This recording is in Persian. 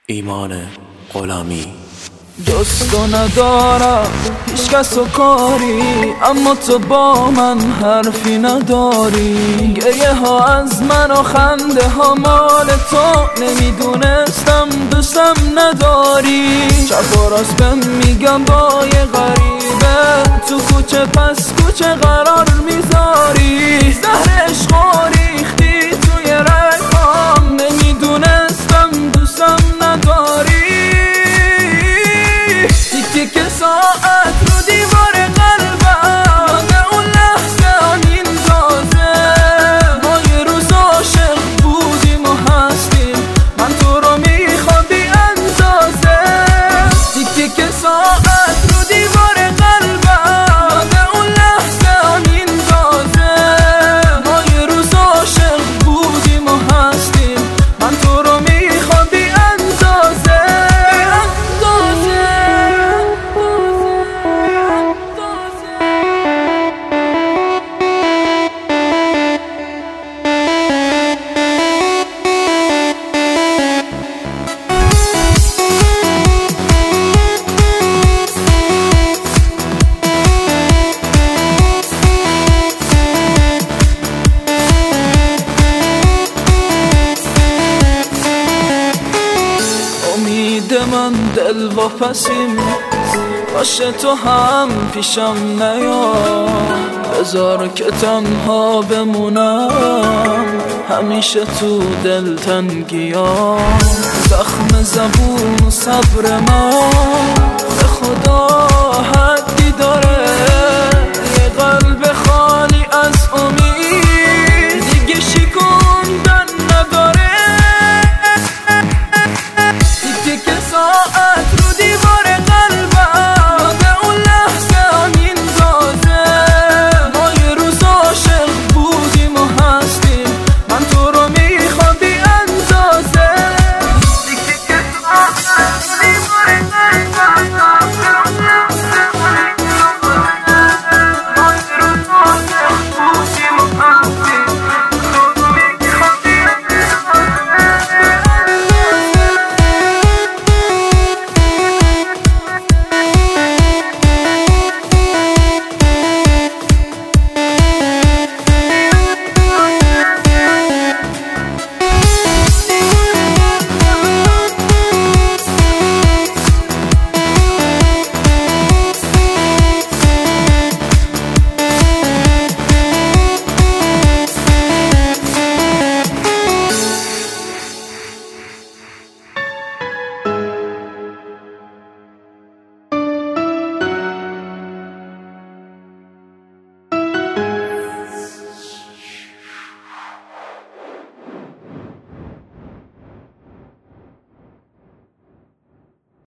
ایمان غلامی. دوستو ندارم هیچ کس و کاری، اما تو با من حرفی نداری. گریه ها از من و خنده ها مال تو، نمیدونستم دوستم نداری. شب و راست بهم میگم با یه غریبه، تو کوچه پس کوچه قرار میذاری. زهر عشق ریختی توی رگام، نمیدونستم دوستم نداری. که ساعت رو دیوار قلبم یاد اون لحظه آنین تازه، ما یه روز عاشق بودیم و هستیم، من تو رو میخوام بی اندازه. تیکه که ساعت رو دیوار قلبم یاد اون لحظه آنین تازه، ما یه روز عاشق بودیم و هستیم، من تو رو میخوام بی اندازه. من دل واپسیم باشه، تو هم پیشم نیا، بذار که تنها بمونم همیشه تو دلتنگی‌ها. زخم زبون و صبر من به خدا